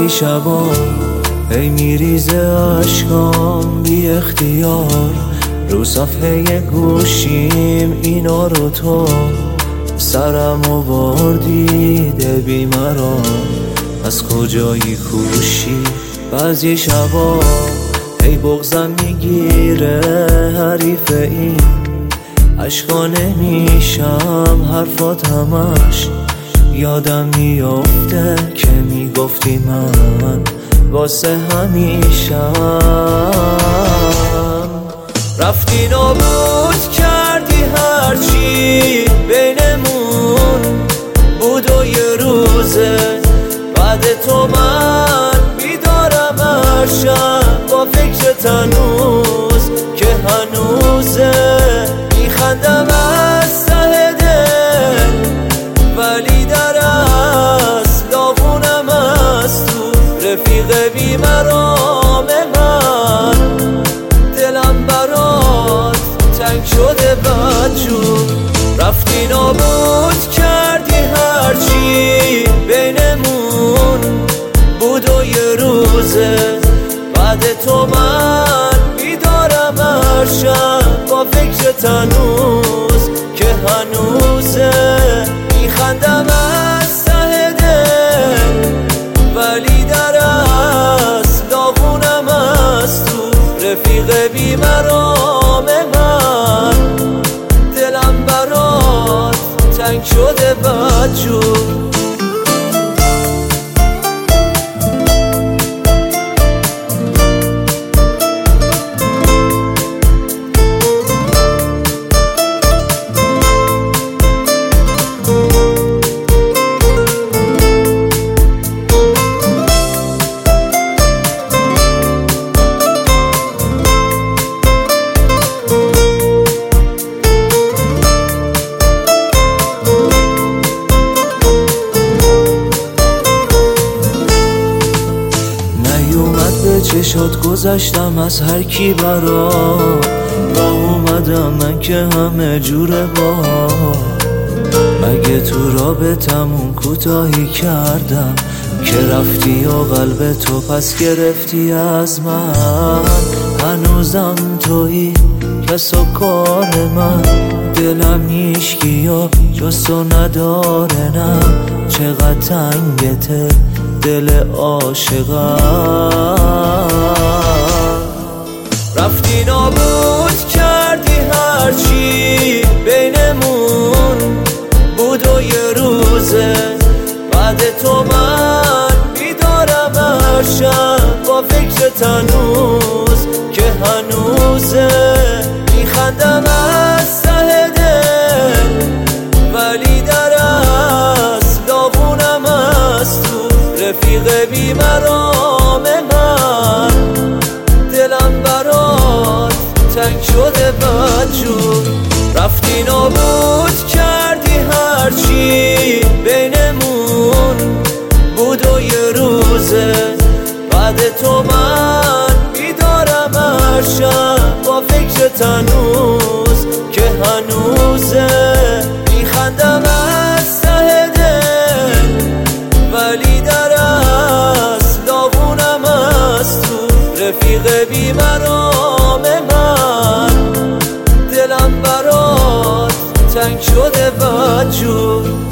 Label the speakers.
Speaker 1: بعضی شبا هی میریزه عشقام بی اختیار، رو صفحه گوشیم اینا رو تو سرمو بردیده بیمران، از کجایی کوشی؟ بعضی شبا ای بغضم میگیره حریف این عشقا، نمیشم حرفات همش یادم میافته که میگفتی من واسه همیشم. رفتی نابود کردی هرچی بینمون بود و یه روزه بعد تو من بیدارم هر شب با فکرت هنوز که هنوزه، میخندم از ته دل ولی در از داغونم از تو رفیق بیمرام من، دلم برات تنگ شده بدجور. رفتی نابود کردی هرچی بینمون بود و یه روزه بعد تو من بیدارم هر شب با فکرت هنوز که هنوزه، میخندم از ته دل ولی در از داغونم از تو رفیق بیمرام من، دلم برات تنگ شده بدجور. چشات گذشتم از هر کی برا راه اومدم من که همه جوره با، مگه تو رابطمون کوتاهی کردم که رفتی و قلب تو پس گرفتی از من، هنوزم تویی کس و کار من، دلم هیچکی و جز تو نداره، نه چقدر تنگته دل عاشقم. رفتی نابود کردی هرچی بینمون بود و یه روزه بعد تو من بیدارم هر شب با فکرت هنوز که هنوزه، میخندم از ته دل ولی در از داغونم از تو رفیق بیمرام من، دلم برات تنگ شده بدجور. رفتی نابود کردی هرچی بینمون بود و یه روزه بعد تو من بیدارم هر شب با فکرت هنوز که هنوزه، میخندم از ته دل ولی در از داغونم از تو رفیق بیمرام من، دلم برات تنگ شده بدجور.